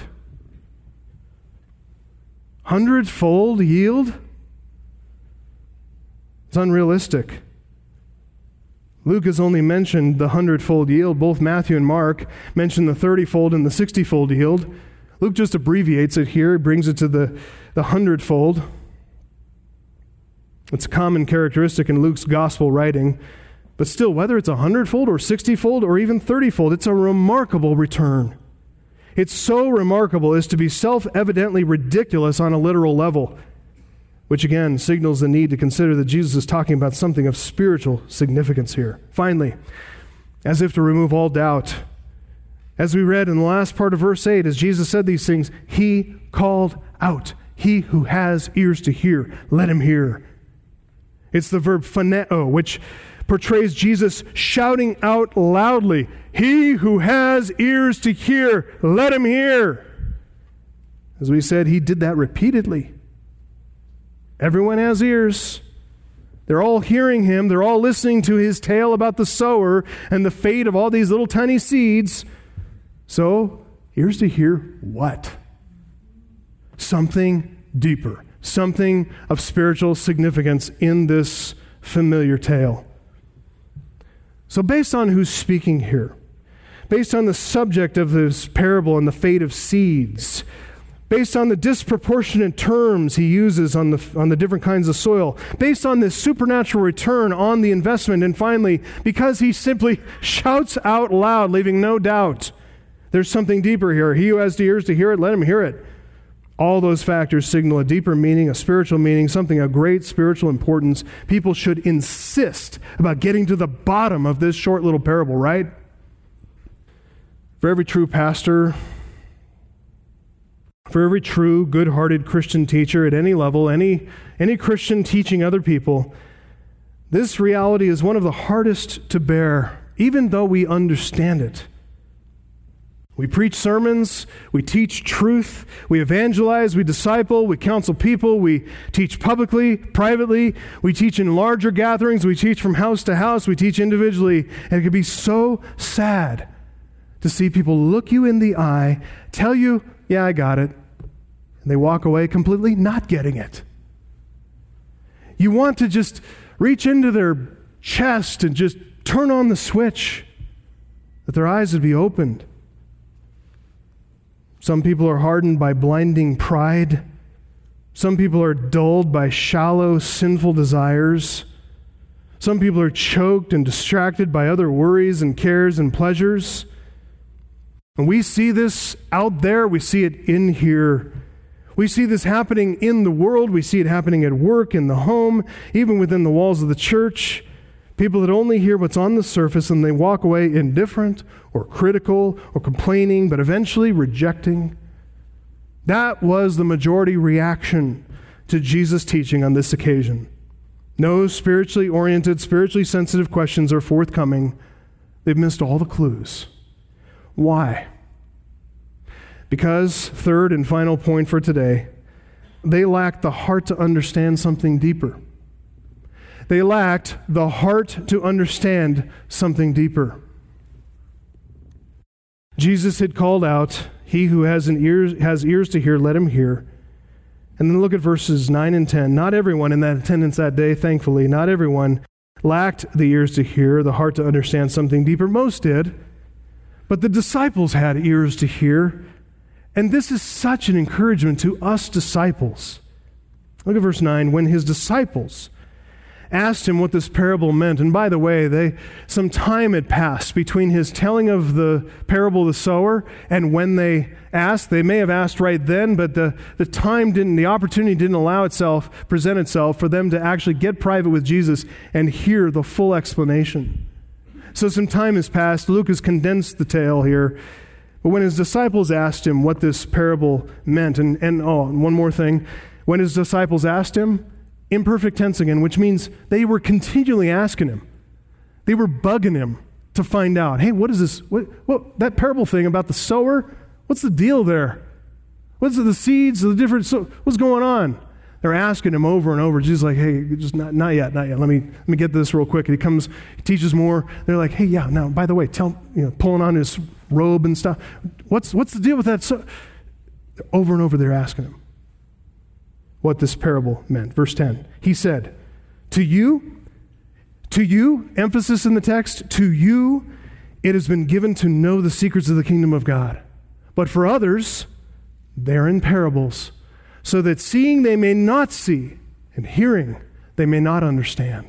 Hundredfold yield? It's unrealistic. Luke has only mentioned the hundredfold yield. Both Matthew and Mark mention the thirty-fold and the sixty-fold yield. Luke just abbreviates it here, brings it to the, the hundredfold. It's a common characteristic in Luke's gospel writing. But still, whether it's a hundredfold or sixty-fold or even thirty-fold, it's a remarkable return. It's so remarkable as to be self-evidently ridiculous on a literal level, which again signals the need to consider that Jesus is talking about something of spiritual significance here. Finally, as if to remove all doubt, as we read in the last part of verse eight, as Jesus said these things, he called out, "He who has ears to hear, let him hear." It's the verb phoneo, which portrays Jesus shouting out loudly, "He who has ears to hear, let him hear." As we said, he did that repeatedly. Everyone has ears. They're all hearing him. They're all listening to his tale about the sower and the fate of all these little tiny seeds. So, ears to hear what? Something deeper, something of spiritual significance in this familiar tale. So based on who's speaking here, based on the subject of this parable and the fate of seeds, based on the disproportionate terms he uses on the, on the different kinds of soil, based on this supernatural return on the investment, and finally, because he simply shouts out loud, leaving no doubt, there's something deeper here. He who has ears to hear it, let him hear it. All those factors signal a deeper meaning, a spiritual meaning, something of great spiritual importance. People should insist about getting to the bottom of this short little parable, right? For every true pastor, for every true, good-hearted Christian teacher at any level, any, any Christian teaching other people, this reality is one of the hardest to bear, even though we understand it. We preach sermons, we teach truth, we evangelize, we disciple, we counsel people, we teach publicly, privately, we teach in larger gatherings, we teach from house to house, we teach individually, and it can be so sad to see people look you in the eye, tell you, "Yeah, I got it," and they walk away completely not getting it. You want to just reach into their chest and just turn on the switch, that their eyes would be opened. Some people are hardened by blinding pride. Some people are dulled by shallow, sinful desires. Some people are choked and distracted by other worries and cares and pleasures. And we see this out there. We see it in here. We see this happening in the world. We see it happening at work, in the home, even within the walls of the church. People that only hear what's on the surface and they walk away indifferent or critical or complaining, but eventually rejecting. That was the majority reaction to Jesus' teaching on this occasion. No spiritually oriented, spiritually sensitive questions are forthcoming. They've missed all the clues. Why? Because, third and final point for today, they lacked the heart to understand something deeper. They lacked the heart to understand something deeper. Jesus had called out, "He who has an ear, has ears to hear, let him hear." And then look at verses nine and ten. Not everyone in that attendance that day, thankfully, not everyone lacked the ears to hear, the heart to understand something deeper. Most did. But the disciples had ears to hear. And this is such an encouragement to us disciples. Look at verse nine. When his disciples asked him what this parable meant, and by the way, they some time had passed between his telling of the parable of the sower and when they asked. They may have asked right then, but the, the time didn't, the opportunity didn't allow itself, present itself for them to actually get private with Jesus and hear the full explanation. So some time has passed. Luke has condensed the tale here. But when his disciples asked him what this parable meant, and, and oh, and one more thing, when his disciples asked him, imperfect tense again, which means they were continually asking him. They were bugging him to find out, hey, what is this? What, what that parable thing about the sower? What's the deal there? What's the seeds, the different, so, what's going on? They're asking him over and over. Jesus is like, hey, just not, not yet, not yet. Let me let me get this real quick. And he comes, he teaches more. They're like, hey, yeah, now, by the way, tell, you know, pulling on his robe and stuff. What's what's the deal with that? So, over and over they're asking him what this parable meant. Verse ten, he said, to you, To you, emphasis in the text, to you, it has been given to know the secrets of the kingdom of God. But for others, they're in parables, so that seeing they may not see, and hearing they may not understand.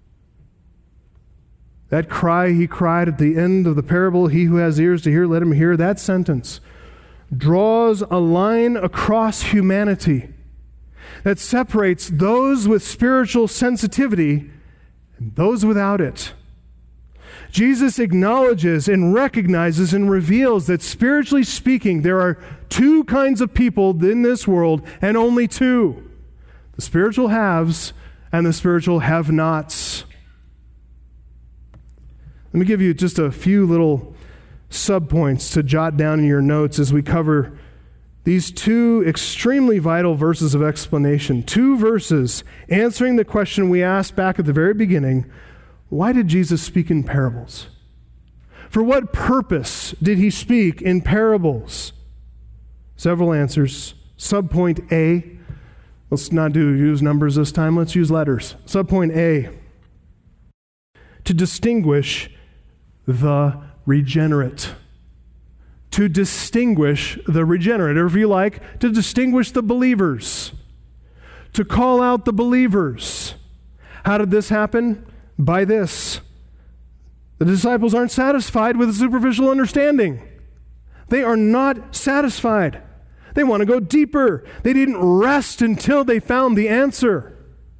That cry he cried at the end of the parable, he who has ears to hear, let him hear, that sentence draws a line across humanity that separates those with spiritual sensitivity and those without it. Jesus acknowledges and recognizes and reveals that spiritually speaking, there are two kinds of people in this world, and only two: the spiritual haves and the spiritual have-nots. Let me give you just a few little subpoints to jot down in your notes as we cover these two extremely vital verses of explanation. Two verses answering the question we asked back at the very beginning: why did Jesus speak in parables? For what purpose did he speak in parables? Several answers. Subpoint A. Let's not do use numbers this time. Let's use letters. Subpoint A. To distinguish the regenerate. To distinguish the regenerate. Or if you like, to distinguish the believers. To call out the believers. How did this happen? By this: the disciples aren't satisfied with a superficial understanding. They are not satisfied. They want to go deeper. They didn't rest until they found the answer.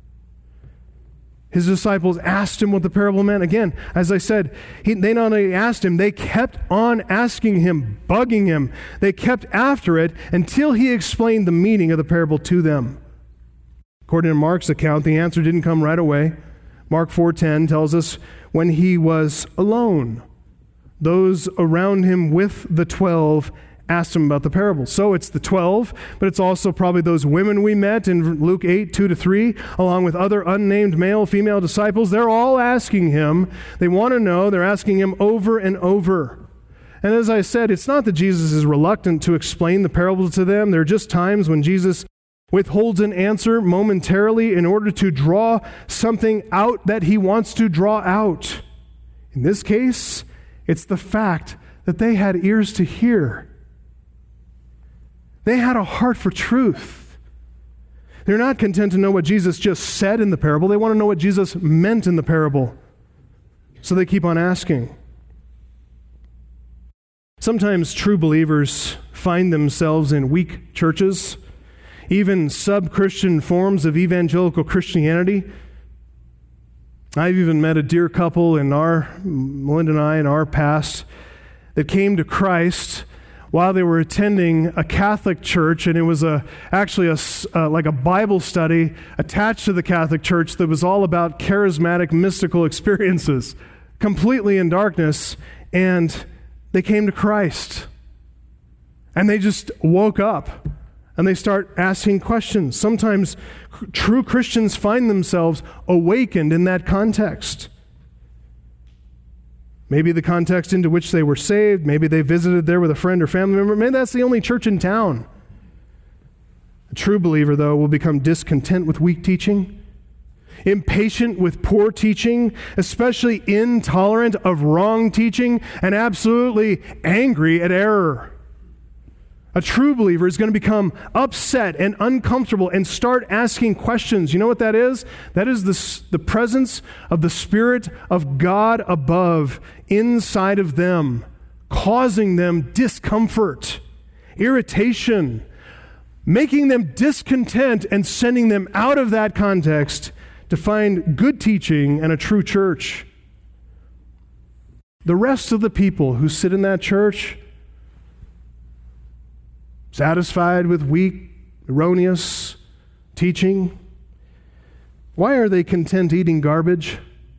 His disciples asked him what the parable meant. Again, as I said, he, they not only asked him, they kept on asking him, bugging him. They kept after it until he explained the meaning of the parable to them. According to Mark's account, the answer didn't come right away. Mark four ten tells us when he was alone, those around him with the twelve asked him about the parable. So it's the twelve, but it's also probably those women we met in Luke eight, two to three, along with other unnamed male, female disciples. They're all asking him. They want to know. They're asking him over and over. And as I said, it's not that Jesus is reluctant to explain the parable to them. There are just times when Jesus withholds an answer momentarily in order to draw something out that he wants to draw out. In this case, it's the fact that they had ears to hear. They had a heart for truth. They're not content to know what Jesus just said in the parable. They want to know what Jesus meant in the parable. So they keep on asking. Sometimes true believers find themselves in weak churches, even sub-Christian forms of evangelical Christianity. I've even met a dear couple in our, Melinda and I, in our past, that came to Christ while they were attending a Catholic church, and it was a actually a, uh, like a Bible study attached to the Catholic church that was all about charismatic, mystical experiences, completely in darkness, and they came to Christ. And they just woke up. And they start asking questions. Sometimes true Christians find themselves awakened in that context. Maybe the context into which they were saved. Maybe they visited there with a friend or family member. Maybe that's the only church in town. A true believer, though, will become discontent with weak teaching, impatient with poor teaching, especially intolerant of wrong teaching, and absolutely angry at error. A true believer is going to become upset and uncomfortable and start asking questions. You know what that is? That is the, the presence of the Spirit of God above inside of them, causing them discomfort, irritation, making them discontent and sending them out of that context to find good teaching and a true church. The rest of the people who sit in that church, satisfied with weak, erroneous teaching, why are they content eating garbage?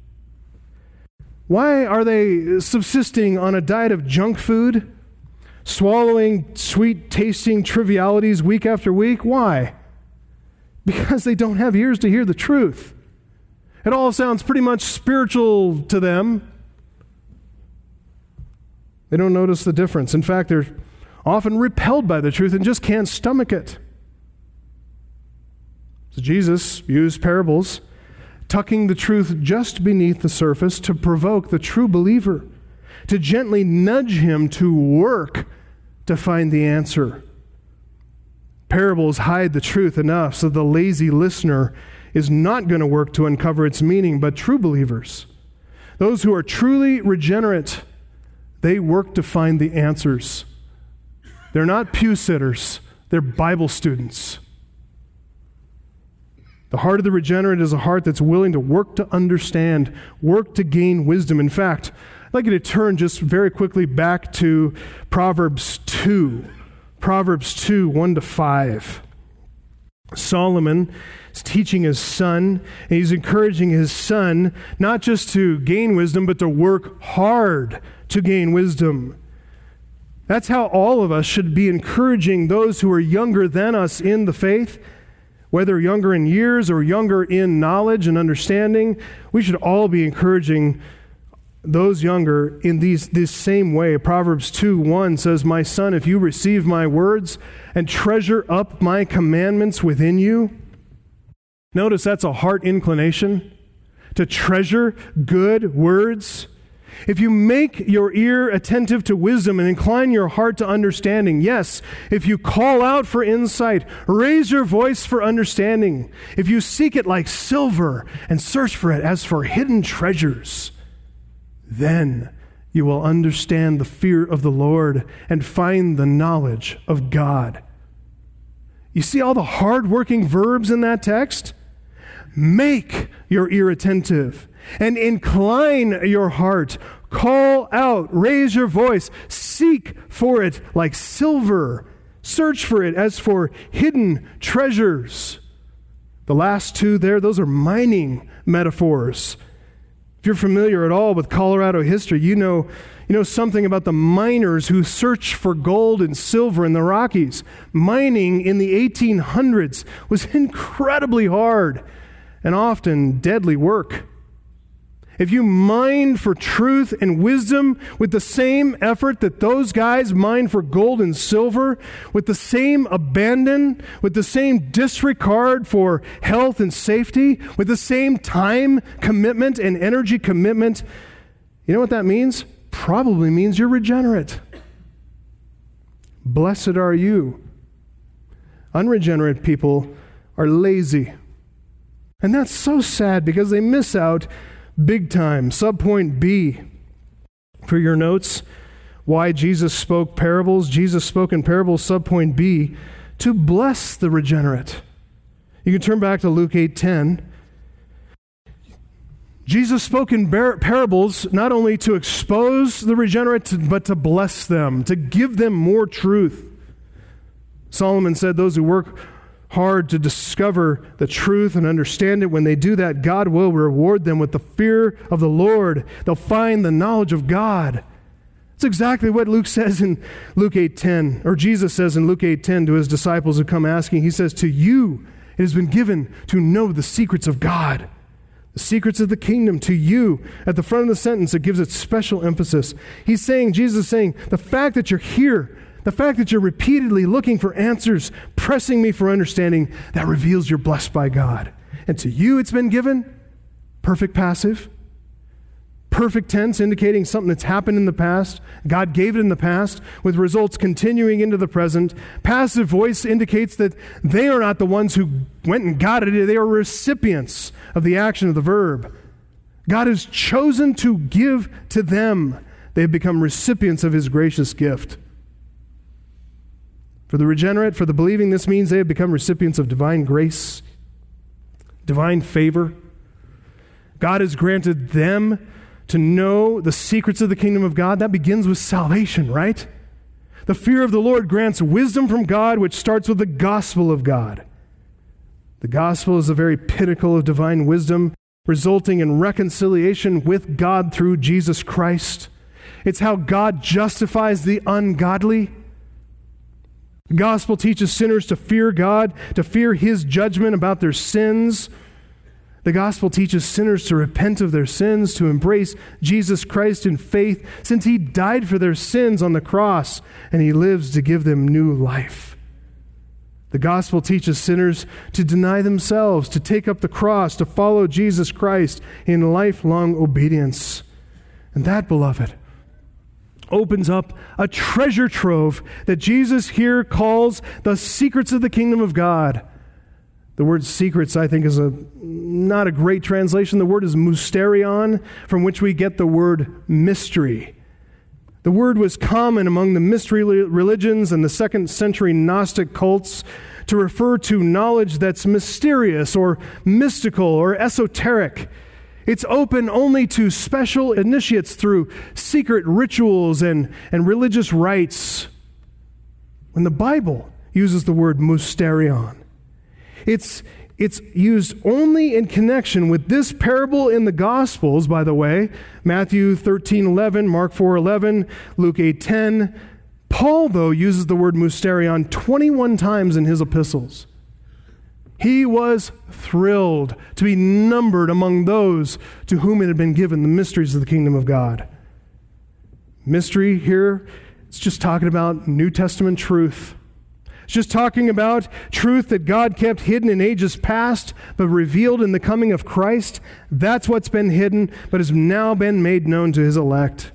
Why are they subsisting on a diet of junk food, swallowing sweet-tasting trivialities week after week? Why? Because they don't have ears to hear the truth. It all sounds pretty much spiritual to them. They don't notice the difference. In fact, they're often repelled by the truth and just can't stomach it. So Jesus used parables tucking the truth just beneath the surface to provoke the true believer, to gently nudge him to work to find the answer. Parables hide the truth enough so the lazy listener is not going to work to uncover its meaning, but true believers, those who are truly regenerate, they work to find the answers. They're not pew sitters, they're Bible students. The heart of the regenerate is a heart that's willing to work to understand, work to gain wisdom. In fact, I'd like you to turn just very quickly back to Proverbs two. Proverbs two, one to five. Solomon is teaching his son, and he's encouraging his son not just to gain wisdom, but to work hard to gain wisdom. That's how all of us should be encouraging those who are younger than us in the faith. Whether younger in years or younger in knowledge and understanding, we should all be encouraging those younger in these this same way. Proverbs two one says, "My son, if you receive my words and treasure up my commandments within you." Notice that's a heart inclination, to treasure good words. If you make your ear attentive to wisdom and incline your heart to understanding, yes, if you call out for insight, raise your voice for understanding, if you seek it like silver and search for it as for hidden treasures, then you will understand the fear of the Lord and find the knowledge of God. You see all the hard-working verbs in that text? Make your ear attentive and incline your heart. Call out, raise your voice, seek for it like silver. Search for it as for hidden treasures. The last two there, those are mining metaphors. If you're familiar at all with Colorado history, you know, you know something about the miners who search for gold and silver in the Rockies. Mining in the eighteen hundreds was incredibly hard and often deadly work. If you mine for truth and wisdom with the same effort that those guys mine for gold and silver, with the same abandon, with the same disregard for health and safety, with the same time commitment and energy commitment, you know what that means? Probably means you're regenerate. Blessed are you. Unregenerate people are lazy. And that's so sad because they miss out big time. Subpoint B for your notes. Why Jesus spoke parables. Jesus spoke in parables. Subpoint B, to bless the regenerate. You can turn back to Luke eight ten. Jesus spoke in bar- parables not only to expose the regenerate, but to bless them, to give them more truth. Solomon said those who work hard to discover the truth and understand it, when they do that, God will reward them with the fear of the Lord. They'll find the knowledge of God. That's exactly what Luke says in Luke eight ten, or Jesus says in Luke eight ten to his disciples who come asking. He says, "To you it has been given to know the secrets of God." The secrets of the kingdom to you. At the front of the sentence, it gives it special emphasis. He's saying, Jesus is saying, the fact that you're here, the fact that you're repeatedly looking for answers, pressing me for understanding, that reveals you're blessed by God. And to you it's been given, perfect passive, perfect tense, indicating something that's happened in the past. God gave it in the past, with results continuing into the present. Passive voice indicates that they are not the ones who went and got it. They are recipients of the action of the verb. God has chosen to give to them. They have become recipients of his gracious gift. For the regenerate, for the believing, this means they have become recipients of divine grace, divine favor. God has granted them to know the secrets of the kingdom of God. That begins with salvation, right? The fear of the Lord grants wisdom from God, which starts with the gospel of God. The gospel is the very pinnacle of divine wisdom, resulting in reconciliation with God through Jesus Christ. It's how God justifies the ungodly. The gospel teaches sinners to fear God, to fear his judgment about their sins. The gospel teaches sinners to repent of their sins, to embrace Jesus Christ in faith, since he died for their sins on the cross and he lives to give them new life. The gospel teaches sinners to deny themselves, to take up the cross, to follow Jesus Christ in lifelong obedience. And that, beloved, opens up a treasure trove that Jesus here calls the secrets of the kingdom of God. The word secrets, I think, is a not a great translation. The word is mysterion, from which we get the word mystery. The word was common among the mystery religions and the second century Gnostic cults to refer to knowledge that's mysterious or mystical or esoteric. It's open only to special initiates through secret rituals and, and religious rites. When the Bible uses the word mysterion, it's It's used only in connection with this parable in the Gospels, by the way. Matthew thirteen eleven, Mark four eleven, Luke eight ten. Paul, though, uses the word mysterion twenty-one times in his epistles. He was thrilled to be numbered among those to whom it had been given the mysteries of the kingdom of God. Mystery here, it's just talking about New Testament truth. It's just talking about truth that God kept hidden in ages past, but revealed in the coming of Christ. That's what's been hidden, but has now been made known to his elect.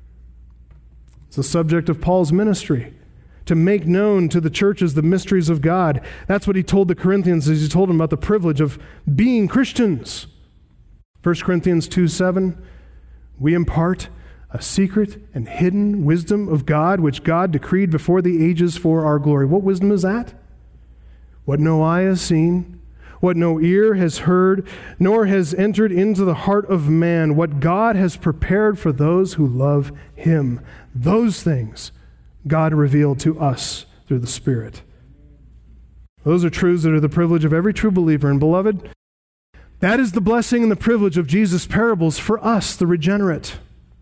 It's the subject of Paul's ministry, to make known to the churches the mysteries of God. That's what he told the Corinthians as he told them about the privilege of being Christians. First Corinthians two seven, we impart a secret and hidden wisdom of God, which God decreed before the ages for our glory. What wisdom is that? What no eye has seen, what no ear has heard, nor has entered into the heart of man, what God has prepared for those who love him. Those things God revealed to us through the Spirit. Those are truths that are the privilege of every true believer. And beloved, that is the blessing and the privilege of Jesus' parables for us, the regenerate.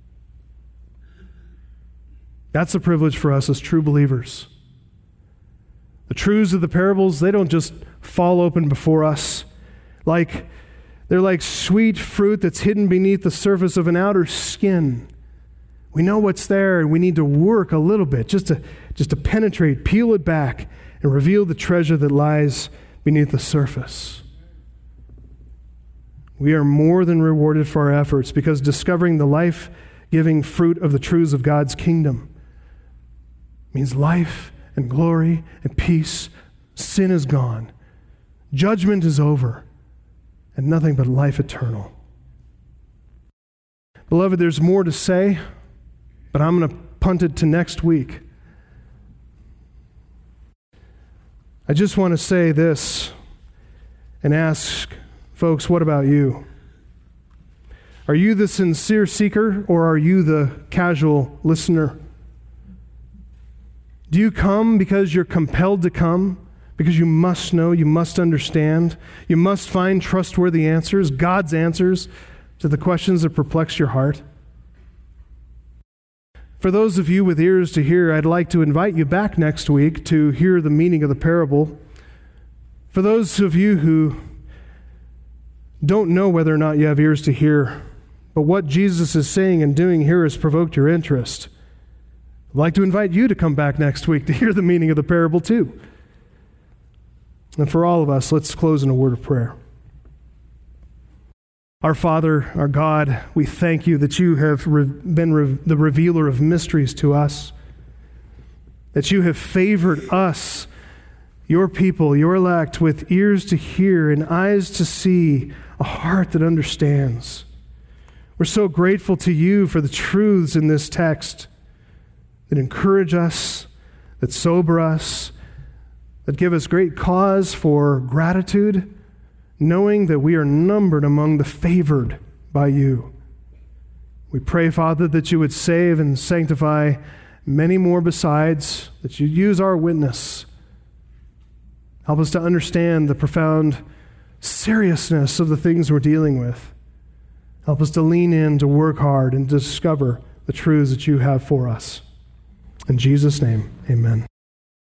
That's the privilege for us as true believers. The truths of the parables, they don't just fall open before us like they're like sweet fruit that's hidden beneath the surface of an outer skin. We know what's there, and we need to work a little bit just to just to penetrate, peel it back, and reveal the treasure that lies beneath the surface. We are more than rewarded for our efforts, because discovering the life-giving fruit of the truths of God's kingdom means life and glory and peace. Sin is gone. Judgment is over. And nothing but life eternal. Beloved, there's more to say, but I'm going to punt it to next week. I just want to say this and ask folks, what about you? Are you the sincere seeker, or are you the casual listener? Do you come because you're compelled to come? Because you must know, you must understand, you must find trustworthy answers, God's answers to the questions that perplex your heart? For those of you with ears to hear, I'd like to invite you back next week to hear the meaning of the parable. For those of you who don't know whether or not you have ears to hear, but what Jesus is saying and doing here has provoked your interest, I'd like to invite you to come back next week to hear the meaning of the parable too. And for all of us, let's close in a word of prayer. Our Father, our God, we thank you that you have re- been re- the revealer of mysteries to us, that you have favored us, your people, your elect, with ears to hear and eyes to see, a heart that understands. We're so grateful to you for the truths in this text that encourage us, that sober us, that give us great cause for gratitude, knowing that we are numbered among the favored by you. We pray, Father, that you would save and sanctify many more besides, that you'd use our witness. Help us to understand the profound seriousness of the things we're dealing with. Help us to lean in, to work hard, and to discover the truths that you have for us. In Jesus' name, amen.